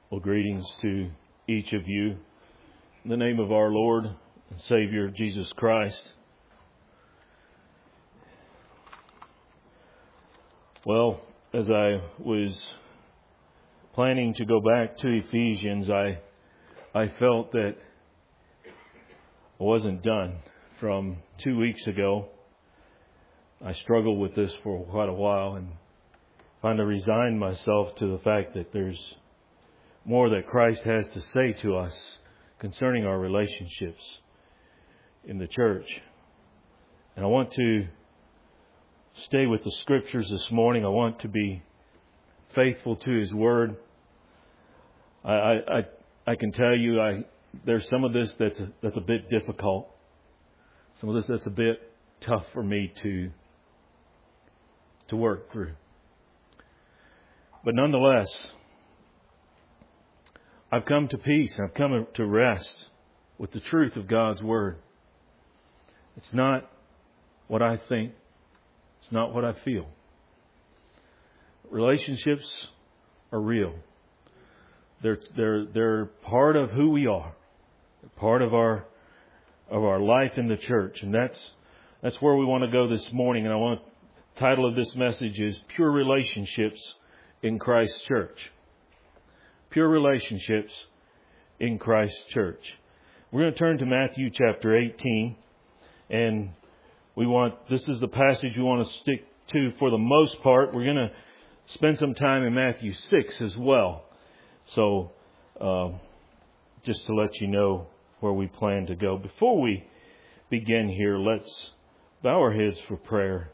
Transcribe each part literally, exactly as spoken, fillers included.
Well, greetings to each of you in the name of our Lord and Savior Jesus Christ. Well, as I was planning to go back to Ephesians, I I felt that I wasn't done from two weeks ago. I struggled with this for quite a while and finally resigned myself to the fact that there's more that Christ has to say to us concerning our relationships in the church. And I want to stay with the Scriptures this morning. I want to be faithful to His Word. I I, I can tell you, I there's some of this that's a, that's a bit difficult. Some of this that's a bit tough for me to to work through. But nonetheless, I've come to peace. I've come to rest with the truth of God's Word. It's not what I think. It's not what I feel. Relationships are real. They're they're they're part of who we are. They're part of our of our life in the church, and that's that's where we want to go this morning. And I want the title of this message is Pure Relationships in Christ's Church. Pure relationships in Christ's church. We're going to turn to Matthew chapter eighteen, and we want this is the passage we want to stick to for the most part. We're going to spend some time in Matthew six as well. So, uh, just to let you know where we plan to go. Before we begin here, let's bow our heads for prayer.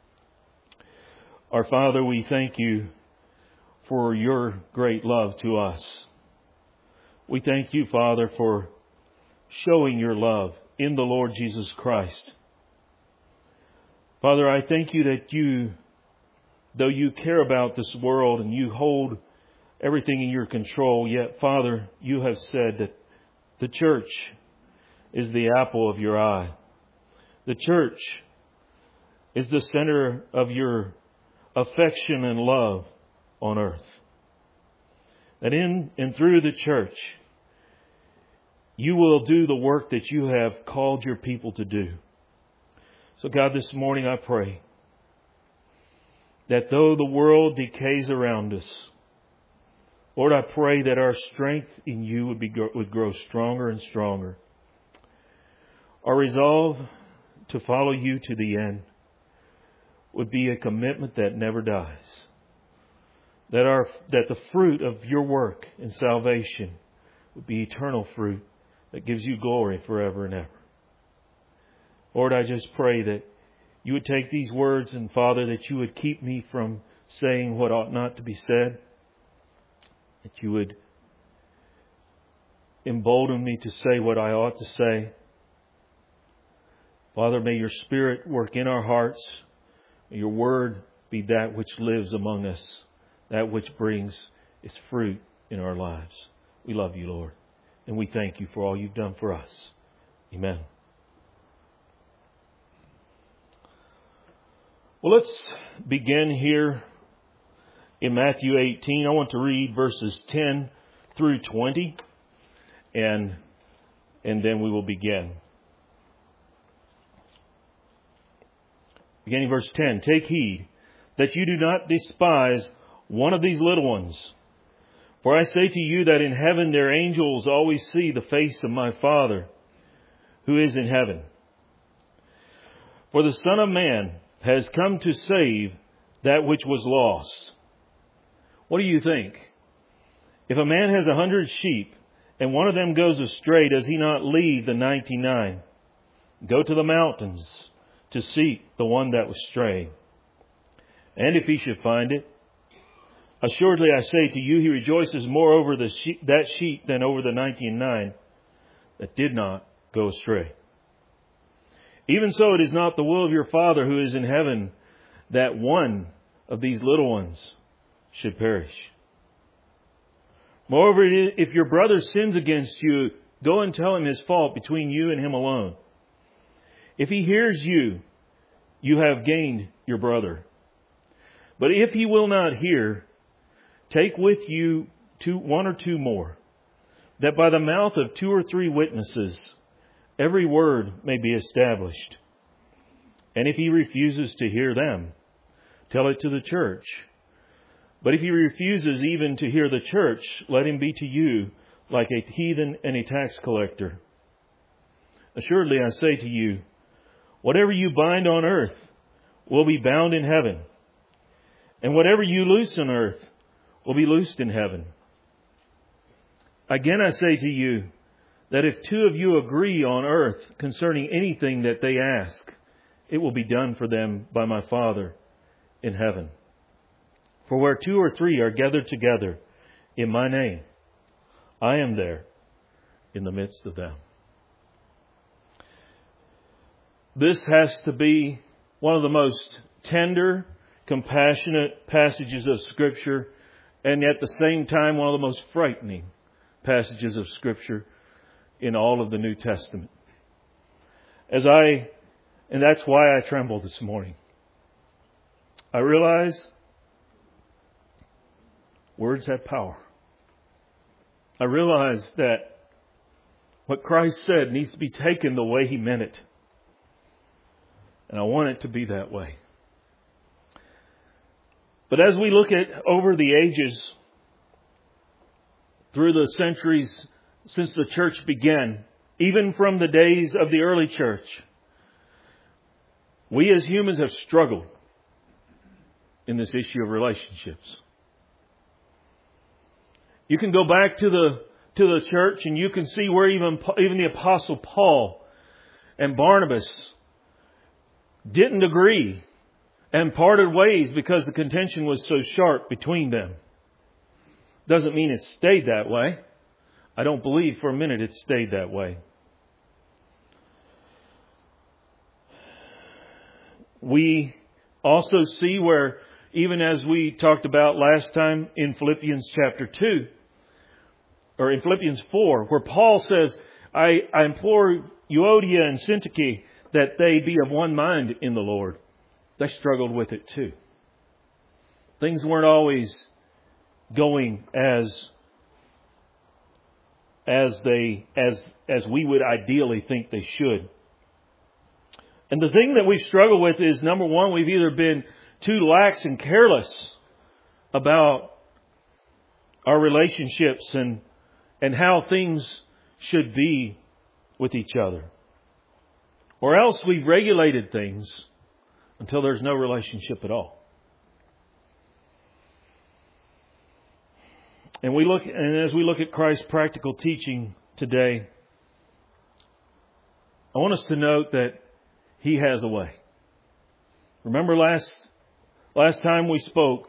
Our Father, we thank you for your great love to us. We thank you, Father, for showing your love in the Lord Jesus Christ. Father, I thank you that you, though you care about this world and you hold everything in your control, yet, Father, you have said that the church is the apple of your eye. The church is the center of your affection and love on earth. That in and through the church, you will do the work that you have called your people to do. So God, this morning I pray that though the world decays around us, Lord, I pray that our strength in you would be would grow stronger and stronger. Our resolve to follow you to the end would be a commitment that never dies. That our that the fruit of your work in salvation would be eternal fruit that gives you glory forever and ever. Lord, I just pray that you would take these words and, Father, that you would keep me from saying what ought not to be said. That you would embolden me to say what I ought to say. Father, may your Spirit work in our hearts. May your word be that which lives among us. That which brings its fruit in our lives. We love you, Lord. And we thank you for all you've done for us. Amen. Well, let's begin here in Matthew eighteen. I want to read verses ten through twenty. And, and then we will begin. Beginning verse ten. Take heed that you do not despise one of these little ones. For I say to you that in heaven their angels always see the face of my Father who is in heaven. For the Son of Man has come to save that which was lost. What do you think? If a man has a hundred sheep and one of them goes astray, does he not leave the ninety-nine? Go to the mountains to seek the one that was strayed. And if he should find it, assuredly I say to you, he rejoices more over the sheep, that sheep than over the ninety-nine that did not go astray. Even so, it is not the will of your Father who is in heaven that one of these little ones should perish. Moreover, if your brother sins against you, go and tell him his fault between you and him alone. If he hears you, you have gained your brother. But if he will not hear, take with you two, one or two more, that by the mouth of two or three witnesses every word may be established. And if he refuses to hear them, tell it to the church. But if he refuses even to hear the church, let him be to you like a heathen and a tax collector. Assuredly, I say to you, whatever you bind on earth will be bound in heaven, and whatever you loose on earth will be loosed in heaven. Again, I say to you that if two of you agree on earth concerning anything that they ask, it will be done for them by my Father in heaven. For where two or three are gathered together in my name, I am there in the midst of them. This has to be one of the most tender, compassionate passages of Scripture, and at the same time one of the most frightening passages of Scripture in all of the New Testament. As I, and that's why I tremble this morning. I realize words have power. I realize that what Christ said needs to be taken the way He meant it. And I want it to be that way. But as we look at over the ages, through the centuries since the church began, even from the days of the early church, we as humans have struggled in this issue of relationships. You can go back to the to the church and you can see where even even the Apostle Paul and Barnabas didn't agree and parted ways because the contention was so sharp between them. Doesn't mean it stayed that way. I don't believe for a minute it stayed that way. We also see where, even as we talked about last time in Philippians chapter two, or in Philippians four, where Paul says, I, I implore Euodia and Syntyche that they be of one mind in the Lord. They struggled with it too. Things weren't always going as as they as as we would ideally think they should. And the thing that we struggle with is, number one, we've either been too lax and careless about our relationships and and how things should be with each other. Or else we've regulated things until there's no relationship at all. And we look, and as we look at Christ's practical teaching today, I want us to note that He has a way. Remember last last time we spoke,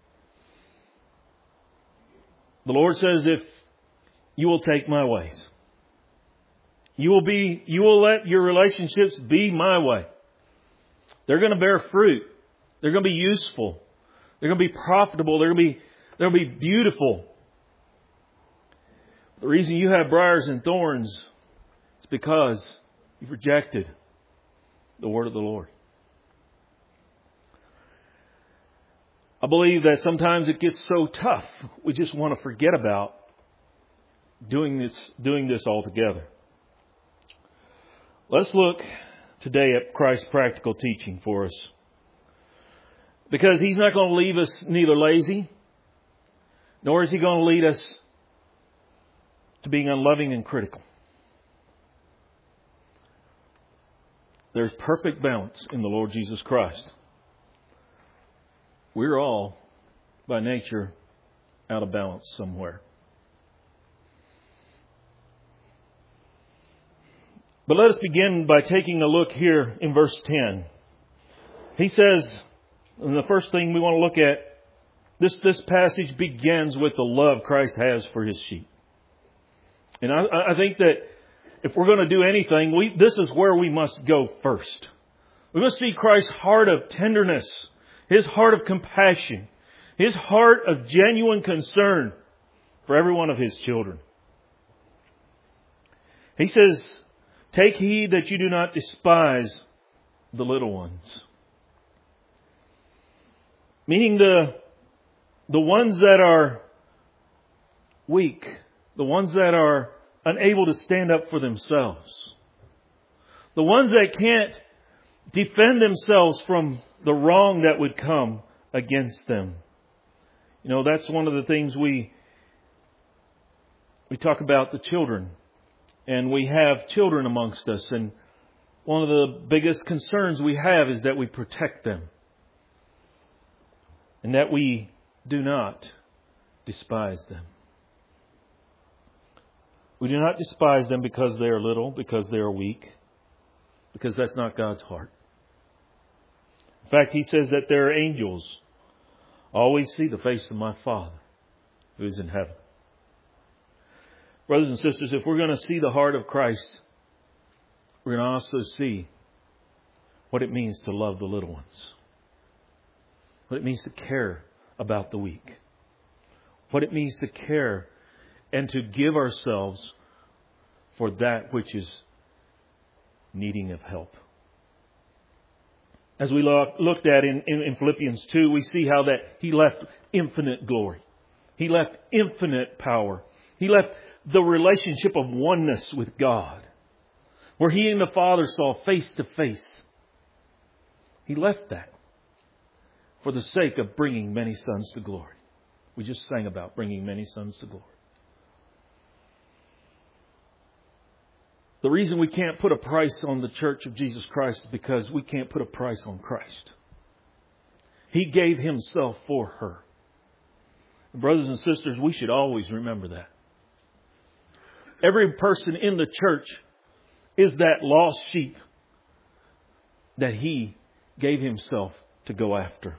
the Lord says, if you will take my ways, you will be, you will let your relationships be my way. They're going to bear fruit. They're going to be useful. They're going to be profitable. They're going to be, they'll be beautiful. The reason you have briars and thorns is because you've rejected the word of the Lord. I believe that sometimes it gets so tough, we just want to forget about doing this, doing this altogether. Let's look today at Christ's practical teaching for us. Because He's not going to leave us neither lazy, nor is He going to lead us to being unloving and critical. There's perfect balance in the Lord Jesus Christ. We're all, by nature, out of balance somewhere. But let us begin by taking a look here in verse ten. He says, and the first thing we want to look at, this, this passage begins with the love Christ has for His sheep. And I, I think that if we're going to do anything, we, this is where we must go first. We must see Christ's heart of tenderness, His heart of compassion, His heart of genuine concern for every one of His children. He says, take heed that you do not despise the little ones. Meaning the, the ones that are weak, the ones that are unable to stand up for themselves, the ones that can't defend themselves from the wrong that would come against them. You know, that's one of the things we we talk about, the children. And we have children amongst us, and one of the biggest concerns we have is that we protect them and that we do not despise them. We do not despise them because they are little, because they are weak, because that's not God's heart. In fact, He says that their angels always see the face of my Father who is in heaven. Brothers and sisters, if we're going to see the heart of Christ, we're going to also see what it means to love the little ones. What it means to care about the weak. What it means to care and to give ourselves for that which is needing of help. As we looked at in, in, in Philippians two, we see how that He left infinite glory. He left infinite power. He left the relationship of oneness with God, where He and the Father saw face to face. He left that for the sake of bringing many sons to glory. We just sang about bringing many sons to glory. The reason we can't put a price on the church of Jesus Christ is because we can't put a price on Christ. He gave Himself for her. Brothers and sisters, we should always remember that. Every person in the church is that lost sheep that He gave Himself to go after.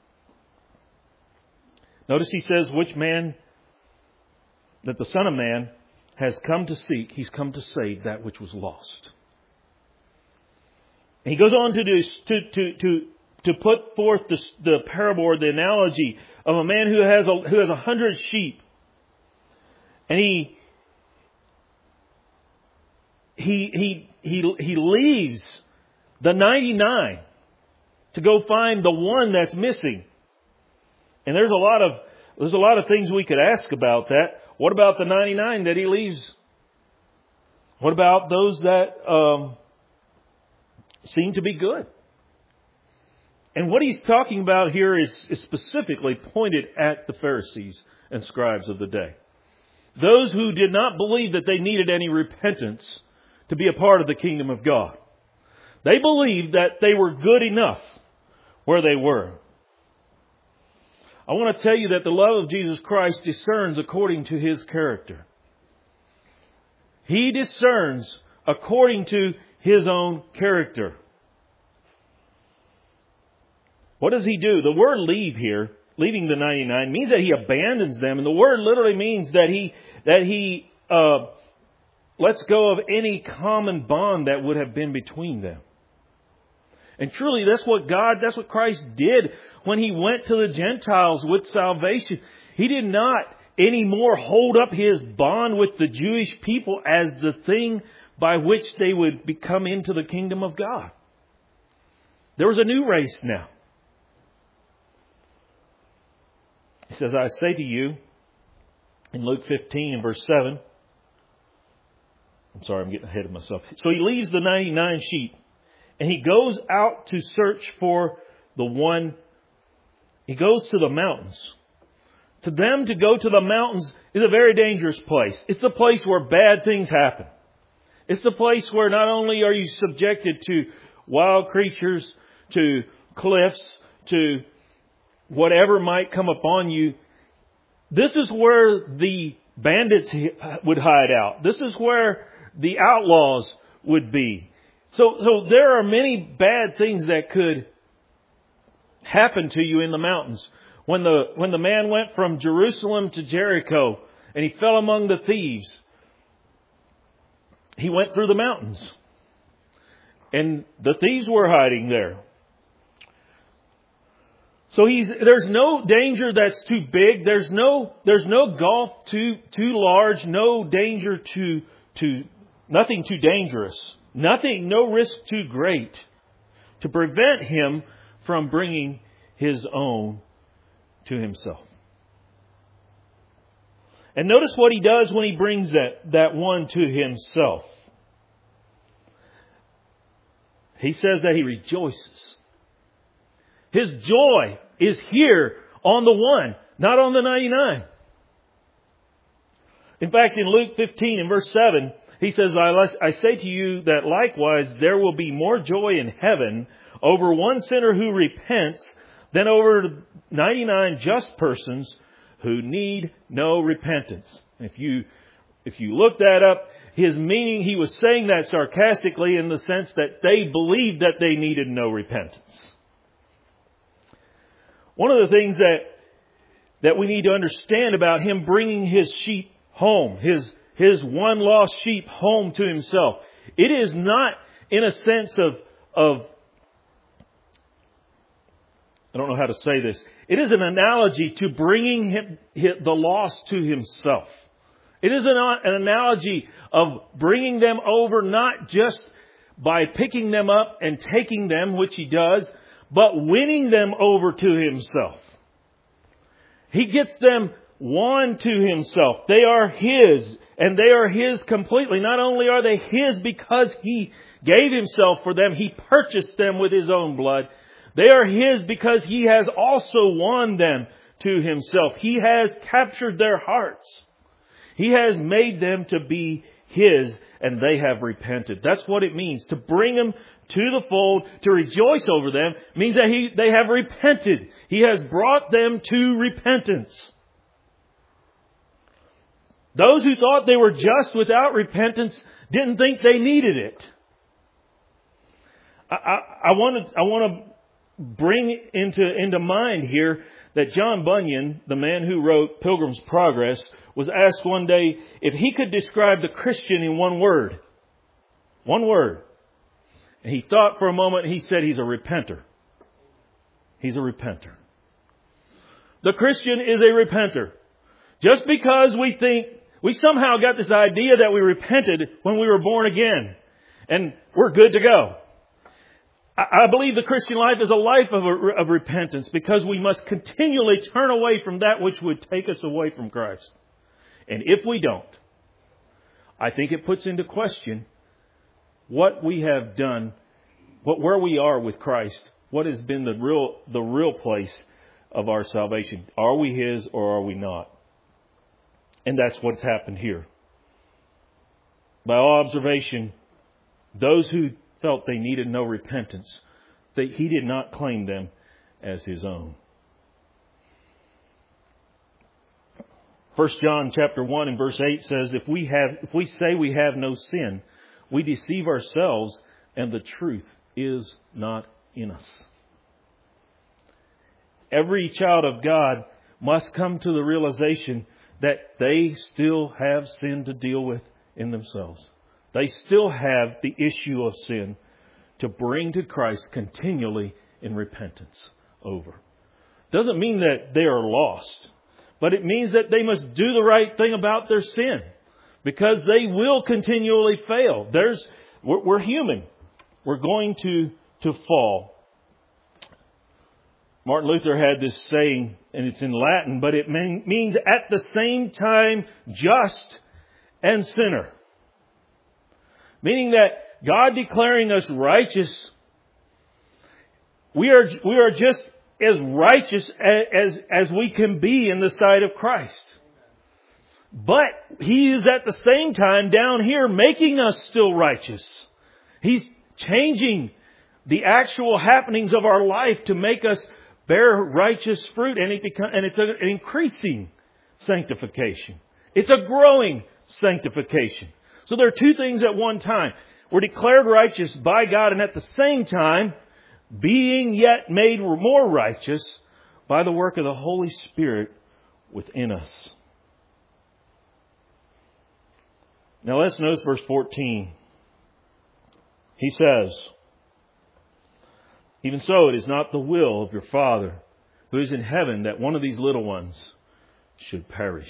Notice He says, which man, that the Son of Man has come to seek, He's come to save that which was lost. And He goes on to do, to, to, to, to put forth the, the parable or the analogy of a man who has a, who has a hundred sheep. And he He, he, he, he leaves the ninety-nine to go find the one that's missing. And there's a lot of, there's a lot of things we could ask about that. What about the ninety-nine that He leaves? What about those that, um, seem to be good? And what He's talking about here is, is specifically pointed at the Pharisees and scribes of the day. Those who did not believe that they needed any repentance to be a part of the kingdom of God. They believed that they were good enough where they were. I want to tell you that the love of Jesus Christ discerns according to His character. He discerns according to His own character. What does He do? The word leave here, leaving the ninety-nine, means that He abandons them. And the word literally means that He, that He, uh, lets go of any common bond that would have been between them. And truly, that's what God, that's what Christ did when He went to the Gentiles with salvation. He did not anymore hold up His bond with the Jewish people as the thing by which they would become into the kingdom of God. There was a new race now. He says, I say to you, in Luke fifteen and verse seven, I'm sorry, I'm getting ahead of myself. So He leaves the ninety-nine sheep and He goes out to search for the one. He goes to the mountains. To them, to go to the mountains is a very dangerous place. It's the place where bad things happen. It's the place where not only are you subjected to wild creatures, to cliffs, to whatever might come upon you. This is where the bandits would hide out. This is where the outlaws would be. So, so there are many bad things that could happen to you in the mountains. When the, when the man went from Jerusalem to Jericho and he fell among the thieves, he went through the mountains. And the thieves were hiding there. So he's, there's no danger that's too big. There's no, there's no gulf too, too large. No danger too, too, nothing too dangerous. Nothing, no risk too great to prevent him from bringing his own to himself. And notice what He does when He brings that, that one to Himself. He says that He rejoices. His joy is here on the one, not on the ninety-nine. In fact, in Luke fifteen and verse seven, He says, I say to you that likewise there will be more joy in heaven over one sinner who repents than over ninety-nine just persons who need no repentance. If you, if you look that up, his meaning, he was saying that sarcastically in the sense that they believed that they needed no repentance. One of the things that, that we need to understand about Him bringing His sheep home, His, His one lost sheep home to Himself, it is not in a sense of, of, I don't know how to say this. It is an analogy to bringing him, the lost to Himself. It is an, an analogy of bringing them over not just by picking them up and taking them, which He does, but winning them over to Himself. He gets them won to Himself. They are His, and they are His completely. Not only are they His because He gave Himself for them, He purchased them with His own blood. They are His because He has also won them to Himself. He has captured their hearts. He has made them to be His, and they have repented. That's what it means. To bring them to the fold, to rejoice over them, means that he, they have repented. He has brought them to repentance. Those who thought they were just without repentance didn't think they needed it. I, I, I want to, I want to bring into, into mind here that John Bunyan, the man who wrote Pilgrim's Progress, was asked one day if he could describe the Christian in one word. One word. And he thought for a moment and he said he's a repenter. He's a repenter. The Christian is a repenter. Just because we think, we somehow got this idea that we repented when we were born again and we're good to go. I believe the Christian life is a life of, of repentance because we must continually turn away from that which would take us away from Christ. And if we don't, I think it puts into question what we have done, what where we are with Christ, what has been the real the real place of our salvation. Are we His or are we not? And that's what's happened here. By all observation, those who felt they needed no repentance, that He did not claim them as His own. First John chapter one and verse eight says, if we have, if we say we have no sin, we deceive ourselves and the truth is not in us. Every child of God must come to the realization that they still have sin to deal with in themselves. They still have the issue of sin to bring to Christ continually in repentance over. Doesn't mean that they are lost, but it means that they must do the right thing about their sin because they will continually fail. There's, we're, we're human. We're going to, to fall. Martin Luther had this saying, and it's in Latin, but it mean, means at the same time just and sinner. Meaning that God declaring us righteous, we are, we are just as righteous as, as we can be in the sight of Christ. But He is at the same time down here making us still righteous. He's changing the actual happenings of our life to make us bear righteous fruit, and it become, and it's an increasing sanctification. It's a growing sanctification. So there are two things at one time. We're declared righteous by God, and at the same time, being yet made more righteous by the work of the Holy Spirit within us. Now let's notice verse fourteen. He says, even so, it is not the will of your Father who is in heaven that one of these little ones should perish.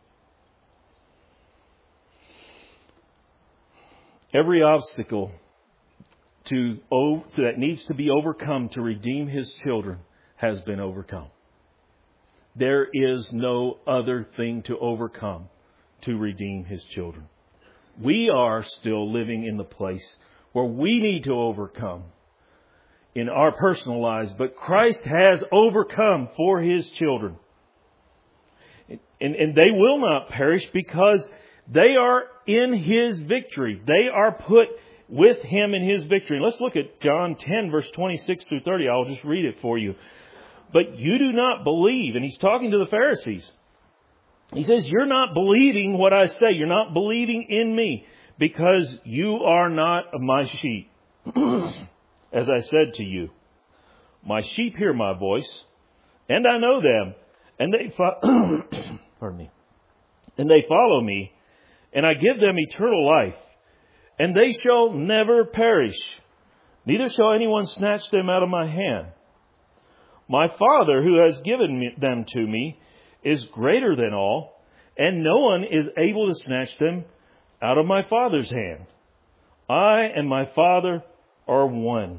Every obstacle to, that needs to be overcome to redeem His children has been overcome. There is no other thing to overcome to redeem His children. We are still living in the place where we need to overcome in our personal lives, but Christ has overcome for His children. And, and they will not perish because they are in His victory. They are put with Him in His victory. Let's look at John ten, verse twenty-six through thirty. I'll just read it for you. But you do not believe, and He's talking to the Pharisees. He says, you're not believing what I say. You're not believing in me because you are not of my sheep. As I said to you, my sheep hear my voice, and I know them, and they fo- pardon me, and they follow me, and I give them eternal life, and they shall never perish, neither shall anyone snatch them out of my hand. My Father, who has given me, them to me, is greater than all, and no one is able to snatch them out of my Father's hand. I and my Father are one.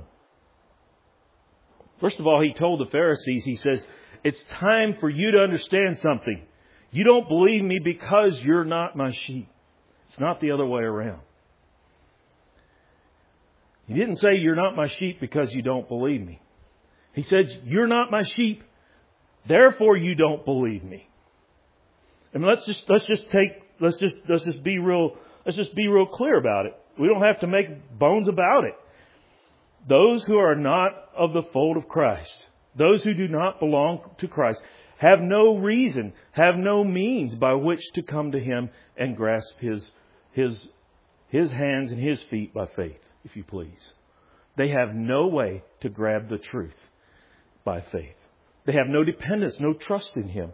First of all, He told the Pharisees, He says, it's time for you to understand something. You don't believe me because you're not my sheep. It's not the other way around. He didn't say you're not my sheep because you don't believe me. He said, you're not my sheep, therefore you don't believe me. And let's just let's just take let's just let's just be real let's just be real clear about it. We don't have to make bones about it. Those who are not of the fold of Christ, those who do not belong to Christ, have no reason, have no means by which to come to Him and grasp His His His hands and His feet by faith, if you please. They have no way to grab the truth by faith. They have no dependence, no trust in Him.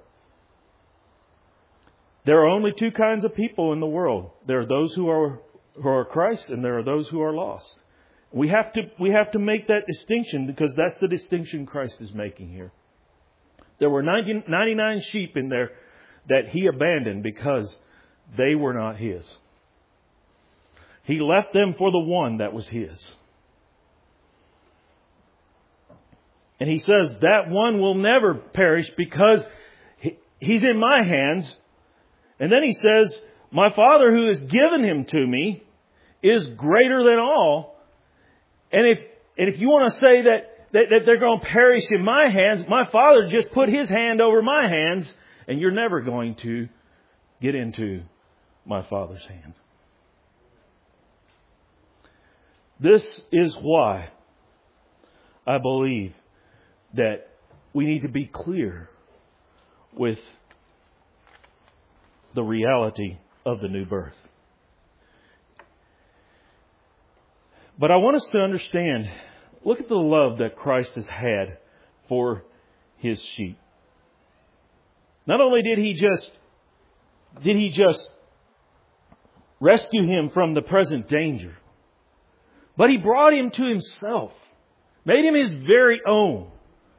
There are only two kinds of people in the world. There are those who are who are Christ, and there are those who are lost. We have to we have to make that distinction because that's the distinction Christ is making here. There were ninety-nine sheep in there that He abandoned because they were not His. He left them for the one that was His. And He says that one will never perish because he's in my hands. And then He says, my Father who has given him to me is greater than all. And if and if you want to say that, that, that they're going to perish in my hands, my Father just put His hand over my hands, and you're never going to get into my Father's hand. This is why I believe that we need to be clear with the reality of the new birth. But I want us to understand, look at the love that Christ has had for His sheep. Not only did He just did He just rescue him from the present danger, but He brought him to Himself, made him His very own.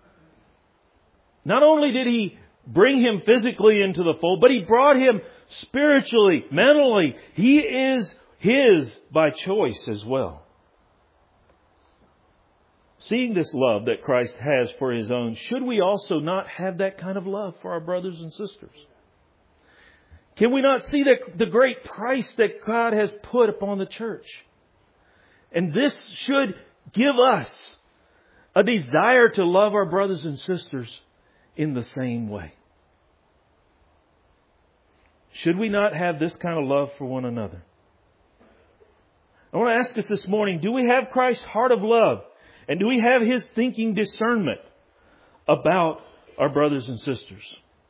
Not only did He bring him physically into the fold, but He brought him spiritually, mentally. He is His by choice as well. Seeing this love that Christ has for His own, should we also not have that kind of love for our brothers and sisters? Can we not see the, the great price that God has put upon the church? And this should give us a desire to love our brothers and sisters in the same way. Should we not have this kind of love for one another? I want to ask us this morning, do we have Christ's heart of love? And do we have His thinking discernment about our brothers and sisters?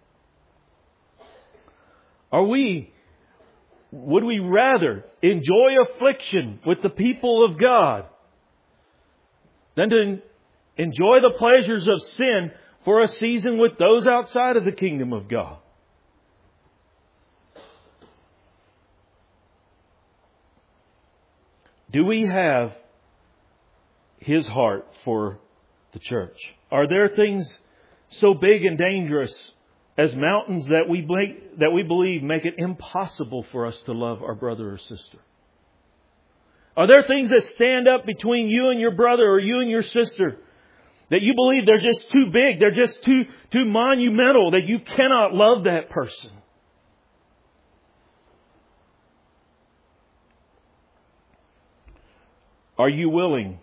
Are we, would we rather enjoy affliction with the people of God than to enjoy the pleasures of sin for a season with those outside of the kingdom of God? Do we have His heart for the church? Are there things so big and dangerous as mountains that we make, that we believe make it impossible for us to love our brother or sister? Are there things that stand up between you and your brother or you and your sister that you believe they're just too big, they're just too, too monumental, that you cannot love that person? Are you willing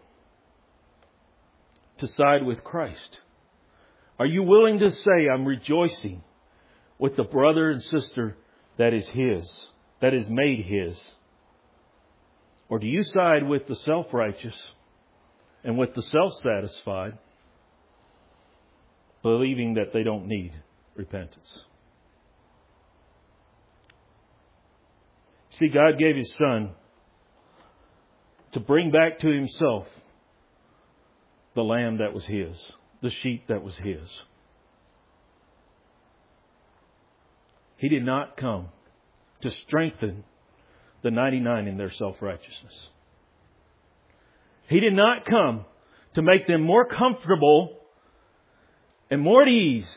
to side with Christ? Are you willing to say, I'm rejoicing with the brother and sister that is His, that is made His? Or do you side with the self-righteous and with the self-satisfied, believing that they don't need repentance? See, God gave His Son to bring back to Himself the lamb that was His, the sheep that was His. He did not come to strengthen the ninety-nine in their self-righteousness. He did not come to make them more comfortable and more at ease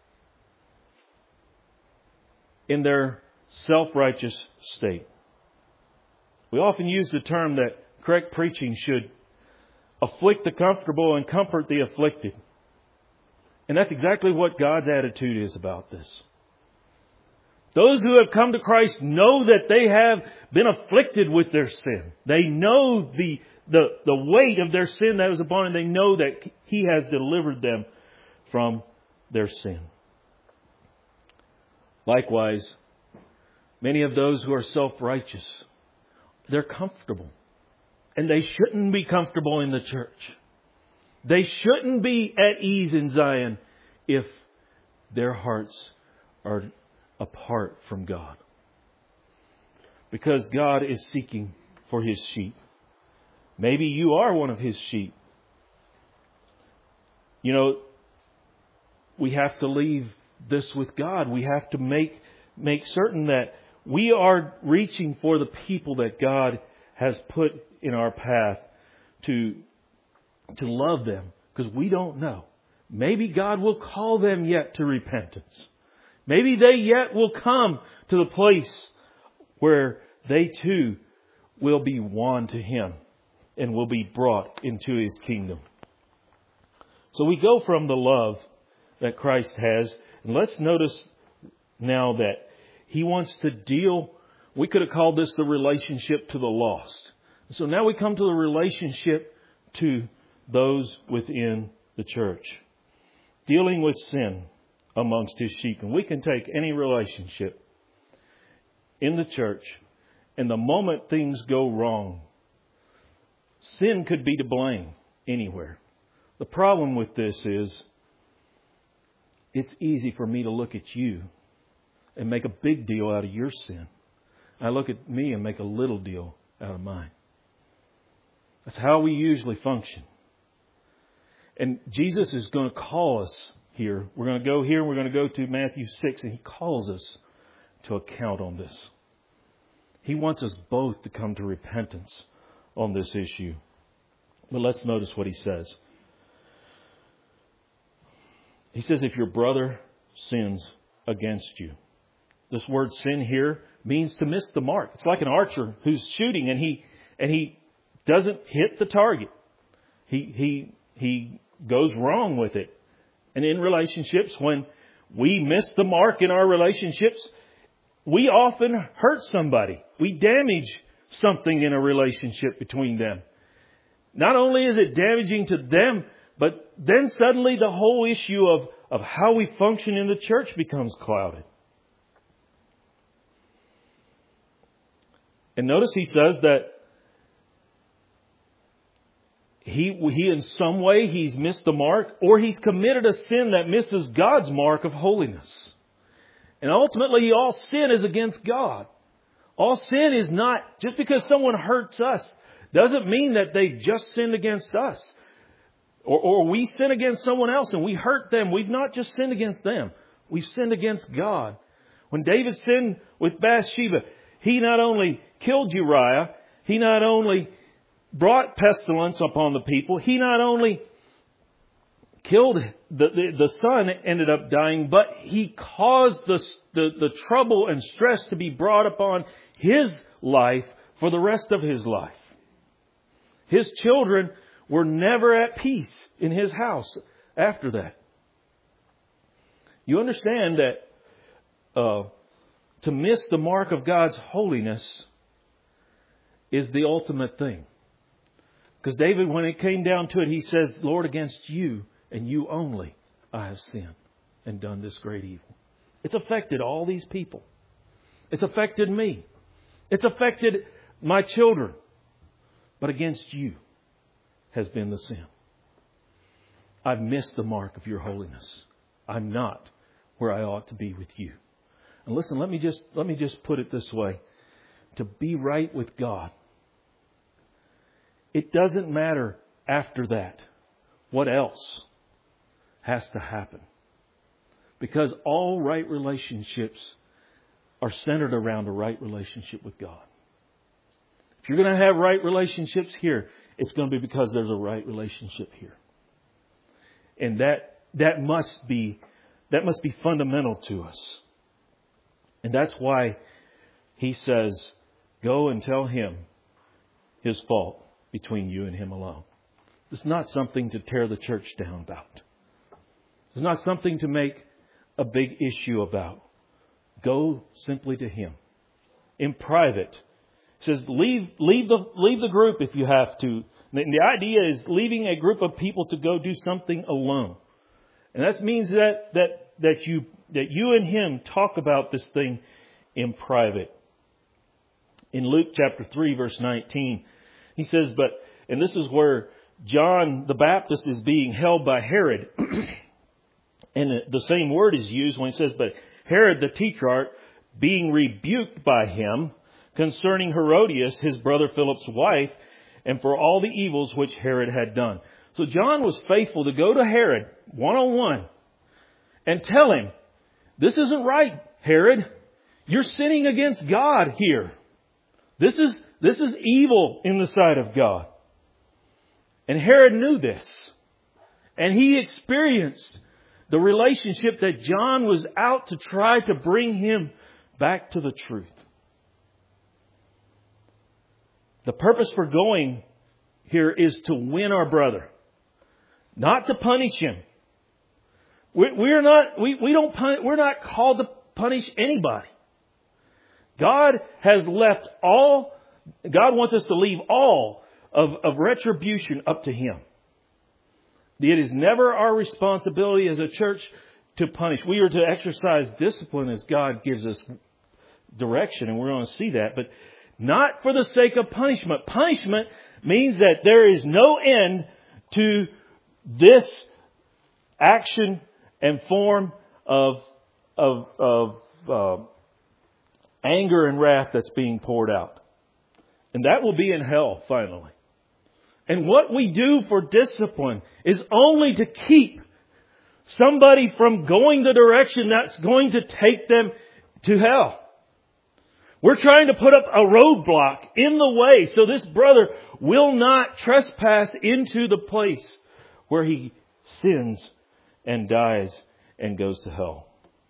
in their self-righteous state. We often use the term that correct preaching should afflict the comfortable and comfort the afflicted. And that's exactly what God's attitude is about this. Those who have come to Christ know that they have been afflicted with their sin. They know the, the, the weight of their sin that was upon them. They know that He has delivered them from their sin. Likewise, many of those who are self-righteous, they're comfortable. And they shouldn't be comfortable in the church. They shouldn't be at ease in Zion if their hearts are apart from God. Because God is seeking for His sheep. Maybe you are one of His sheep. You know, we have to leave this with God. We have to make, make certain that we are reaching for the people that God has put in our path to, to love them. Because we don't know. Maybe God will call them yet to repentance. Maybe they yet will come to the place where they too will be won to Him and will be brought into His kingdom. So we go from the love that Christ has, and let's notice now that He wants to deal, we could have called this the relationship to the lost. So now we come to the relationship to those within the church. Dealing with sin amongst His sheep. And we can take any relationship in the church, and the moment things go wrong, sin could be to blame anywhere. The problem with this is it's easy for me to look at you and make a big deal out of your sin. I look at me and make a little deal out of mine. That's how we usually function. And Jesus is going to call us here. We're going to go here. We're going to go to Matthew six, and He calls us to account on this. He wants us both to come to repentance on this issue. But let's notice what He says. He says, if your brother sins against you. This word sin here means to miss the mark. It's like an archer who's shooting and he and he doesn't hit the target. He he he goes wrong with it. And in relationships, when we miss the mark in our relationships, we often hurt somebody. We damage something in a relationship between them. Not only is it damaging to them, but then suddenly the whole issue of, of how we function in the church becomes clouded. And notice he says that He, he in some way, he's missed the mark, or he's committed a sin that misses God's mark of holiness. And ultimately, all sin is against God. All sin is not, just because someone hurts us, doesn't mean that they just sinned against us. Or, or we sin against someone else and we hurt them. We've not just sinned against them. We've sinned against God. When David sinned with Bathsheba, he not only killed Uriah, he not only brought pestilence upon the people. He not only killed the, the, the son, ended up dying, but he caused the, the, the trouble and stress to be brought upon his life for the rest of his life. His children were never at peace in his house after that. You understand that uh, to miss the mark of God's holiness is the ultimate thing. Because David, when it came down to it, he says, Lord, against you and you only I have sinned and done this great evil. It's affected all these people. It's affected me. It's affected my children. But against you has been the sin. I've missed the mark of your holiness. I'm not where I ought to be with you. And listen, let me just let me just put it this way. To be right with God, it doesn't matter after that what else has to happen. Because all right relationships are centered around a right relationship with God. If you're going to have right relationships here, it's going to be because there's a right relationship here. And that that must be that must be fundamental to us. And that's why he says, go and tell him his fault between you and him alone. It's not something to tear the church down about. It's not something to make a big issue about. Go simply to him. In private. It says leave leave the leave the group if you have to. And the idea is leaving a group of people to go do something alone. And that means that that that you that you and him talk about this thing in private. In Luke chapter three, verse nineteen, he says, but, and this is where John the Baptist is being held by Herod. And the same word is used when he says, but Herod the Tetrarch, being rebuked by him concerning Herodias, his brother Philip's wife, and for all the evils which Herod had done. So John was faithful to go to Herod one-on-one and tell him, this isn't right, Herod. You're sinning against God here. This is, this is evil in the sight of God. And Herod knew this. And he experienced the relationship that John was out to try to bring him back to the truth. The purpose for going here is to win our brother, not to punish him. We, we're not. We, we don't. Pun, we're not called to punish anybody. God has left all. God wants us to leave all of, of retribution up to Him. It is never our responsibility as a church to punish. We are to exercise discipline as God gives us direction, and we're going to see that. But not for the sake of punishment. Punishment means that there is no end to this action and form of of, of uh, anger and wrath that's being poured out. And that will be in hell finally. And what we do for discipline is only to keep somebody from going the direction that's going to take them to hell. We're trying to put up a roadblock in the way so this brother will not trespass into the place where he sins and dies and goes to hell.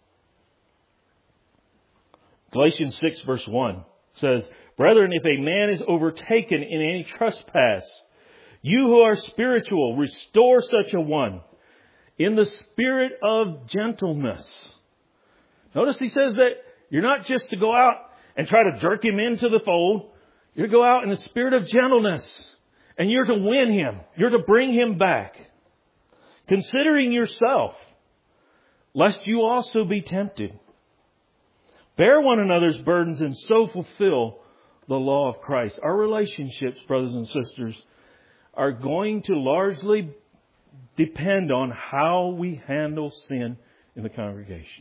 Galatians six verse one says, brethren, if a man is overtaken in any trespass, you who are spiritual, restore such a one in the spirit of gentleness. Notice he says that you're not just to go out and try to jerk him into the fold. You're to go out in the spirit of gentleness. And you're to win him. You're to bring him back. Considering yourself, lest you also be tempted. Bear one another's burdens and so fulfill the law of Christ. Our relationships, brothers and sisters, are going to largely depend on how we handle sin in the congregation.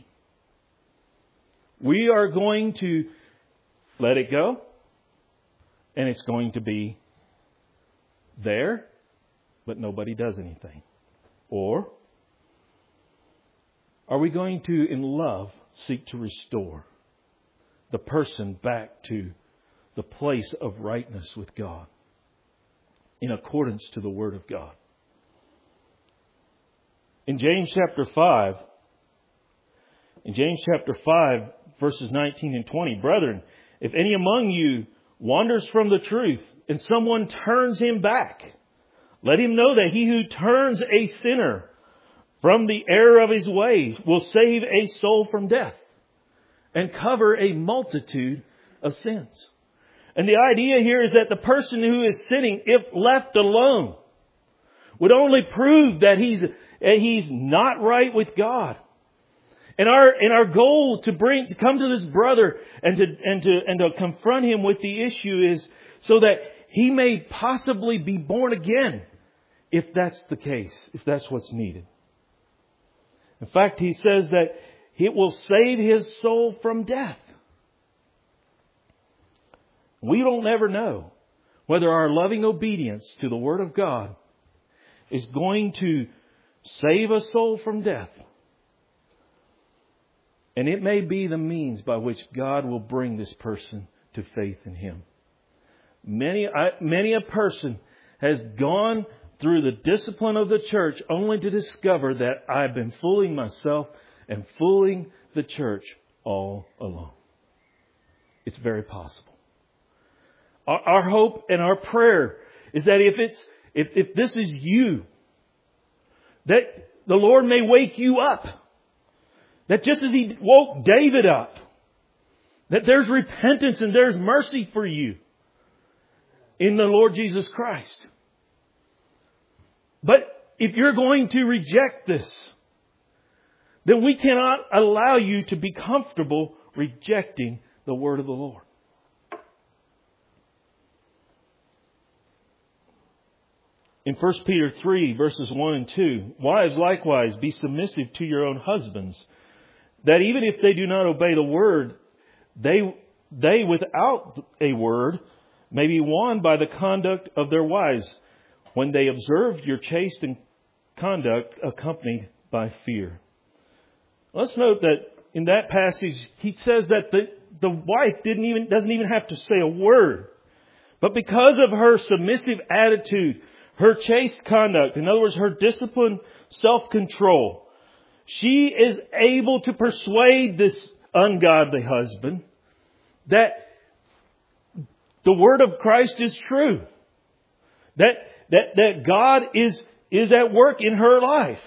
We are going to let it go, and it's going to be there, but nobody does anything. Or are we going to, in love, seek to restore the person back to the place of rightness with God in accordance to the Word of God? In James chapter five, in James chapter five, verses nineteen and twenty, brethren, if any among you wanders from the truth and someone turns him back, let him know that he who turns a sinner from the error of his ways will save a soul from death and cover a multitude of sins. And the idea here is that the person who is sinning, if left alone, would only prove that he's, he's not right with God. And our, and our goal to bring, to come to this brother and to, and to, and to confront him with the issue is so that he may possibly be born again, if that's the case, if that's what's needed. In fact, he says that it will save his soul from death. We don't ever know whether our loving obedience to the Word of God is going to save a soul from death. And it may be the means by which God will bring this person to faith in Him. Many, I, many a person has gone through the discipline of the church only to discover that I've been fooling myself and fooling the church all along. It's very possible. Our, our hope and our prayer is that if it's if, if this is you, that the Lord may wake you up. That just as He woke David up, that there's repentance and there's mercy for you in the Lord Jesus Christ. But if you're going to reject this, then we cannot allow you to be comfortable rejecting the Word of the Lord. In First Peter three, verses one and two, wives likewise be submissive to your own husbands, that even if they do not obey the word, they, they without a word may be won by the conduct of their wives, when they observe your chaste conduct accompanied by fear. Let's note that in that passage, he says that the, the wife didn't even, doesn't even have to say a word. But because of her submissive attitude, her chaste conduct, in other words, her disciplined self-control, she is able to persuade this ungodly husband that the word of Christ is true. That, that, that God is, is at work in her life.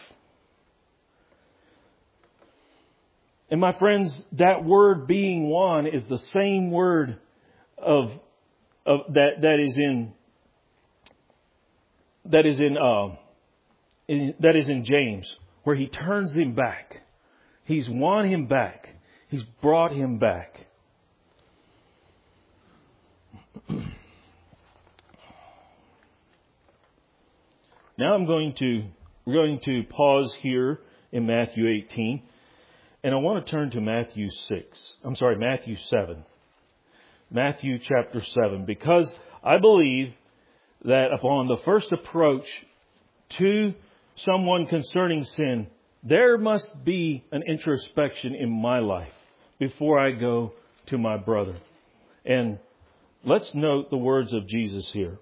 And my friends, that word being won is the same word of, of that, that is in That is in, uh, in that is in James, where he turns him back. He's won him back. He's brought him back. Now I'm going to we're going to pause here in Matthew eighteen, and I want to turn to Matthew six. I'm sorry, Matthew seven. Matthew chapter seven, because I believe that upon the first approach to someone concerning sin, there must be an introspection in my life before I go to my brother. And let's note the words of Jesus here.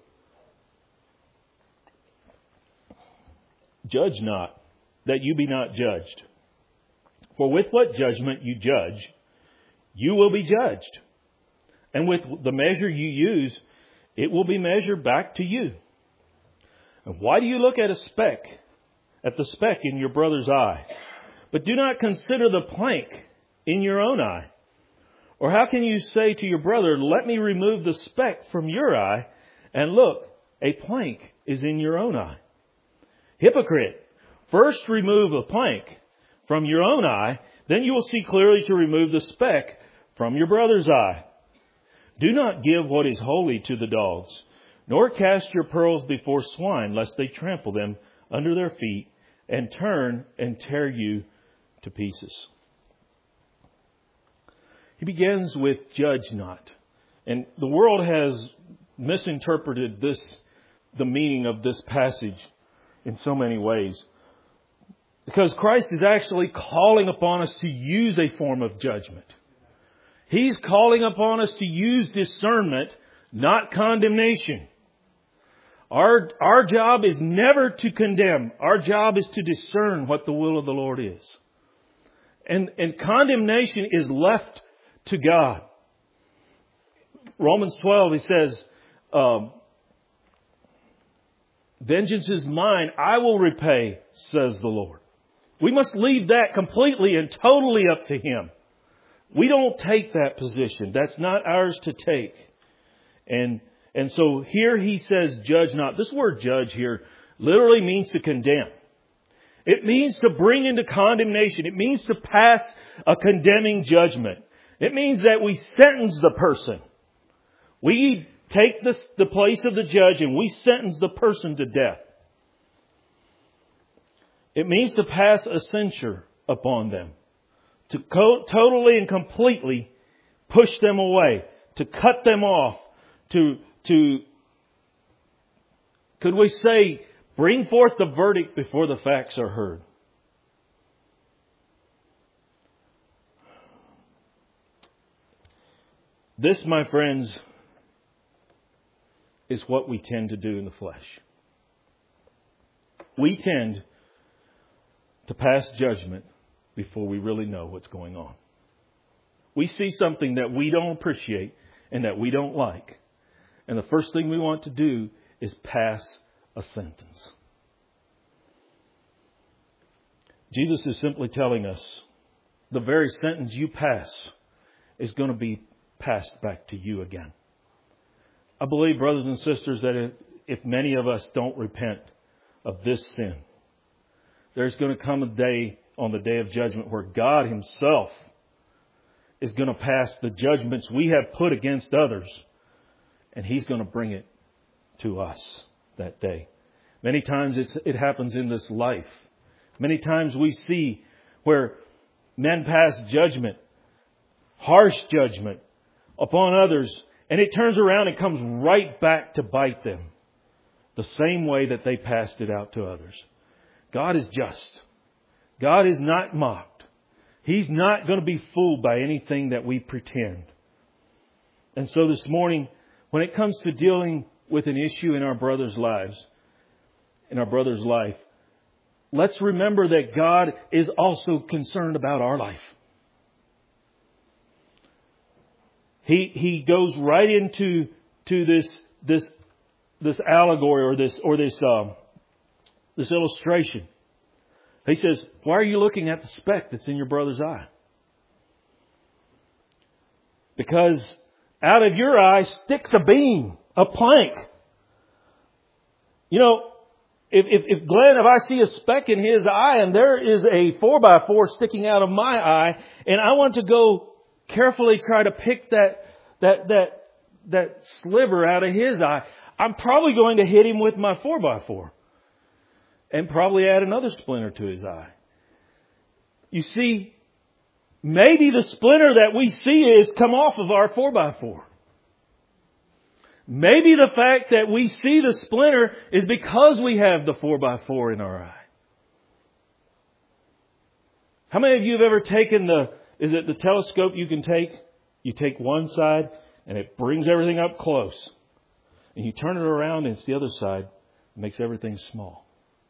Judge not, that you be not judged. For with what judgment you judge, you will be judged. And with the measure you use, it will be measured back to you. And why do you look at a speck, at the speck in your brother's eye, but do not consider the plank in your own eye? Or how can you say to your brother, let me remove the speck from your eye, and look, a plank is in your own eye? Hypocrite, first remove the plank from your own eye, then you will see clearly to remove the speck from your brother's eye. Do not give what is holy to the dogs, nor cast your pearls before swine, lest they trample them under their feet and turn and tear you to pieces. He begins with judge not. And the world has misinterpreted this, the meaning of this passage in so many ways. Because Christ is actually calling upon us to use a form of judgment. He's calling upon us to use discernment, not condemnation. Our, our job is never to condemn. Our job is to discern what the will of the Lord is. And, and condemnation is left to God. Romans twelve, he says, um, vengeance is mine, I will repay, says the Lord. We must leave that completely and totally up to Him. We don't take that position. That's not ours to take. And, and so here he says, judge not. This word judge here literally means to condemn. It means to bring into condemnation. It means to pass a condemning judgment. It means that we sentence the person. We take this, the place of the judge and we sentence the person to death. It means to pass a censure upon them. To co- totally and completely push them away. To cut them off. To, to, could we say, bring forth the verdict before the facts are heard. This, my friends, is what we tend to do in the flesh. We tend to pass judgment before we really know what's going on. We see something that we don't appreciate and that we don't like. And the first thing we want to do is pass a sentence. Jesus is simply telling us the very sentence you pass is going to be passed back to you again. I believe, brothers and sisters, that if many of us don't repent of this sin, there's going to come a day on the day of judgment where God Himself is going to pass the judgments we have put against others, and He's going to bring it to us that day. Many times it's, it happens in this life. Many times we see where men pass judgment, harsh judgment upon others, and it turns around and comes right back to bite them the same way that they passed it out to others. God is just. God is not mocked. He's not going to be fooled by anything that we pretend. And so this morning, when it comes to dealing with an issue in our brother's lives, in our brother's life, let's remember that God is also concerned about our life. He He goes right into to this this this allegory or this or this um, this illustration. He says, "Why are you looking at the speck that's in your brother's eye? Because out of your eye sticks a beam, a plank." You know, if, if, if Glenn, if I see a speck in his eye and there is a four by four sticking out of my eye, and I want to go carefully try to pick that, that, that, that sliver out of his eye, I'm probably going to hit him with my four by four. And probably add another splinter to his eye. You see, maybe the splinter that we see is come off of our four by four. Maybe the fact that we see the splinter is because we have the four by four in our eye. How many of you have ever taken the, is it the telescope you can take? You take one side and it brings everything up close. And you turn it around and it's the other side. It makes everything small.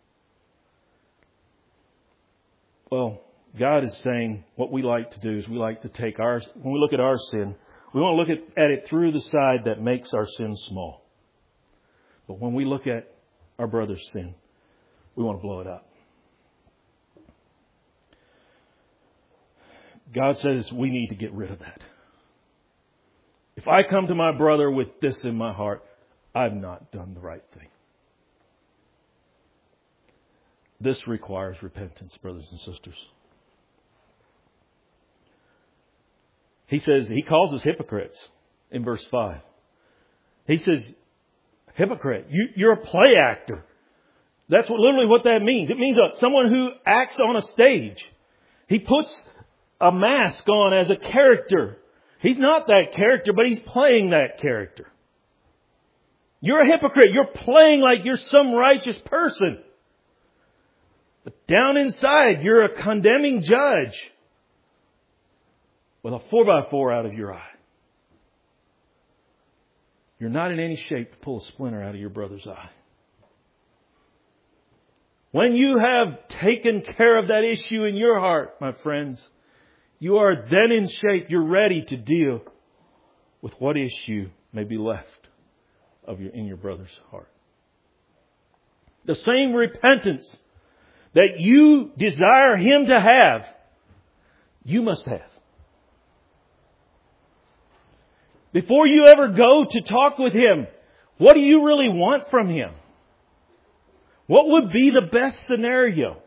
Well, God is saying what we like to do is we like to take our, when we look at our sin, we want to look at, at it through the side that makes our sin small. But when we look at our brother's sin, we want to blow it up. God says we need to get rid of that. If I come to my brother with this in my heart, I've not done the right thing. This requires repentance, brothers and sisters. He says, he calls us hypocrites in verse five. He says, hypocrite, you, you're a play actor. That's what, literally what that means. It means uh, someone who acts on a stage. He puts a mask on as a character. He's not that character, but he's playing that character. You're a hypocrite. You're playing like you're some righteous person. But down inside, you're a condemning judge with a four by four out of your eye. You're not in any shape to pull a splinter out of your brother's eye. When you have taken care of that issue in your heart, my friends, you are then in shape. You're ready to deal with what issue may be left of your in your brother's heart. The same repentance that you desire him to have, you must have. Before you ever go to talk with Him, what do you really want from Him? What would be the best scenario?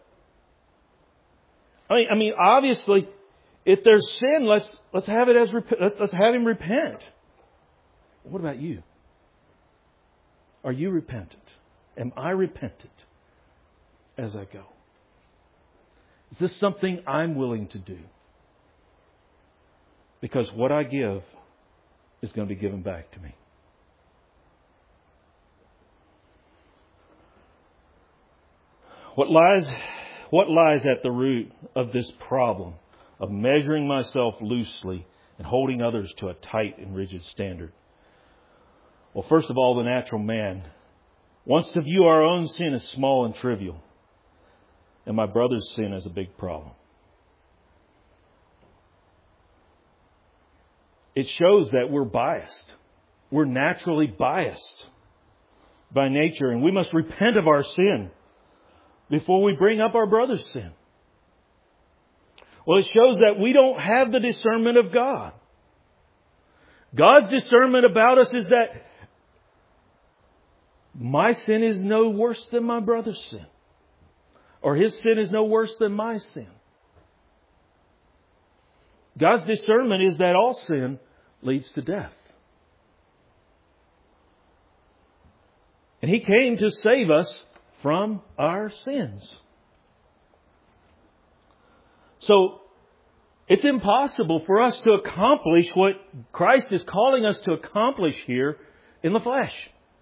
I mean, I mean, obviously, if there's sin, let's let's have it as let's, let's have Him repent. What about you? Are you repentant? Am I repentant as I go? Is this something I'm willing to do? Because what I give is going to be given back to me. What lies, what lies at the root of this problem of measuring myself loosely and holding others to a tight and rigid standard? Well, first of all, the natural man wants to view our own sin as small and trivial, and my brother's sin as a big problem. It shows that we're biased. We're naturally biased by nature, and we must repent of our sin before we bring up our brother's sin. Well, it shows that we don't have the discernment of God. God's discernment about us is that my sin is no worse than my brother's sin, or his sin is no worse than my sin. God's discernment is that all sin leads to death. And He came to save us from our sins. So, it's impossible for us to accomplish what Christ is calling us to accomplish here in the flesh.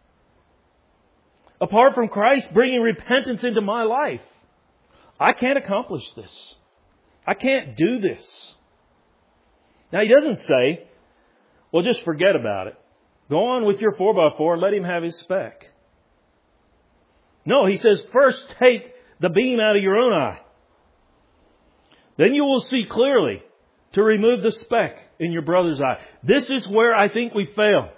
Apart from Christ bringing repentance into my life, I can't accomplish this. I can't do this. Now, He doesn't say, well, just forget about it. Go on with your four by four and let him have his speck. No, He says, first take the beam out of your own eye. Then you will see clearly to remove the speck in your brother's eye. This is where I think we fail.